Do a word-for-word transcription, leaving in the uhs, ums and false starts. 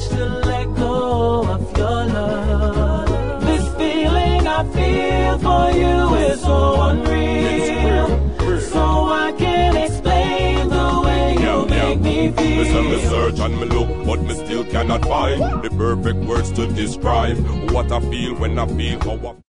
much to let go of your love. This feeling I feel for you is so unreal. So I can't explain the way you make me feel. Listen, me search and me look, but me still cannot find the perfect words to describe what I feel when I feel how I